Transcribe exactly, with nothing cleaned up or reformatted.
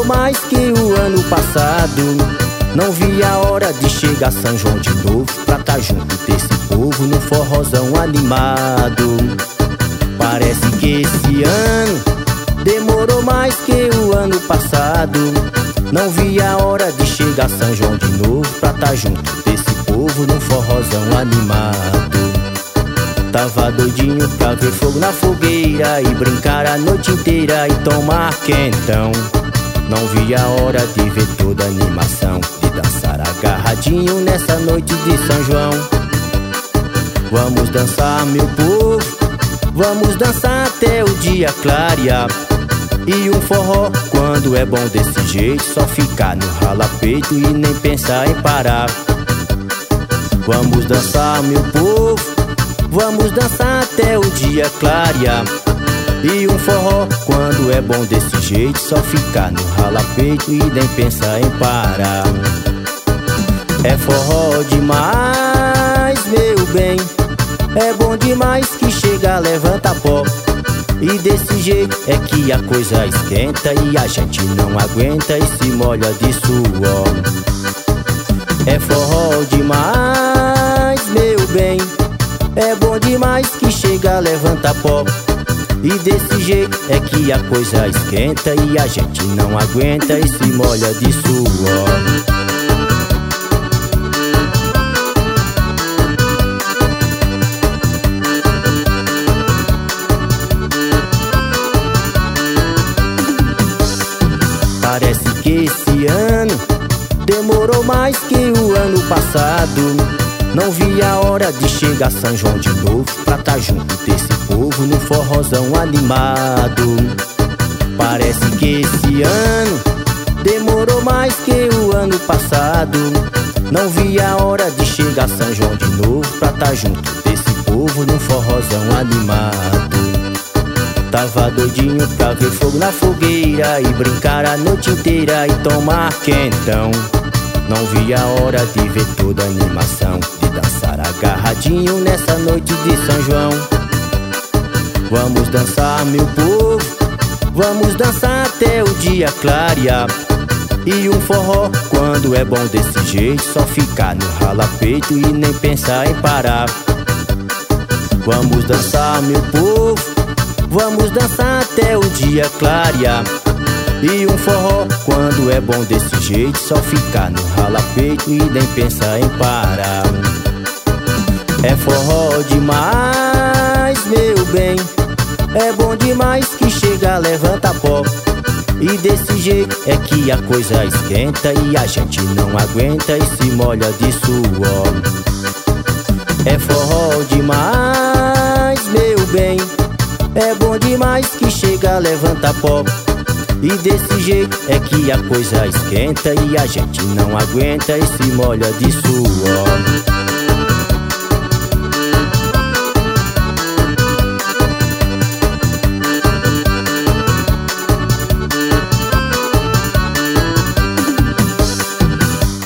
mais que o ano passado. Não vi a hora de chegar São João de novo, pra tá junto desse povo no forrozão animado. Parece que esse ano demorou mais que o ano passado. Não vi a hora de chegar São João de novo, pra tá junto desse povo no forrozão animado. Tava doidinho pra ver fogo na fogueira e brincar a noite inteira e tomar quentão. Não vi a hora de ver toda a animação, de dançar agarradinho nessa noite de São João. Vamos dançar, meu povo, vamos dançar até o dia clarear. E um forró, quando é bom desse jeito, só ficar no rala-peito e nem pensar em parar. Vamos dançar, meu povo, vamos dançar até o dia clarear. E um forró, quando é bom desse jeito, só ficar no rala-peito e nem pensar em parar. É forró demais, meu bem, é bom demais que chega, levanta pó. E desse jeito é que a coisa esquenta e a gente não aguenta e se molha de suor. É forró demais, meu bem, é bom demais que chega, levanta pó. E desse jeito é que a coisa esquenta e a gente não aguenta e se molha de suor. Parece que esse ano demorou mais que o ano passado. Não vi a hora de chegar São João de novo, pra tá junto desse povo no forrozão animado. Parece que esse ano demorou mais que o ano passado. Não vi a hora de chegar São João de novo, pra tá junto desse povo no forrozão animado. Tava doidinho pra ver fogo na fogueira e brincar a noite inteira e tomar quentão. Não vi a hora de ver toda a animação, de dançar agarradinho nessa noite de São João. Vamos dançar, meu povo, vamos dançar até o dia clarear. E um forró, quando é bom desse jeito, só ficar no rala-peito e nem pensar em parar. Vamos dançar, meu povo, vamos dançar até o dia clarear. E um forró, quando é bom desse jeito, só ficar no rala-peito e nem pensar em parar. É forró demais, meu bem, é bom demais que chega, levanta pó. E desse jeito é que a coisa esquenta e a gente não aguenta e se molha de suor. É forró demais, meu bem, é bom demais que chega, levanta pó. E desse jeito é que a coisa esquenta e a gente não aguenta e se molha de suor.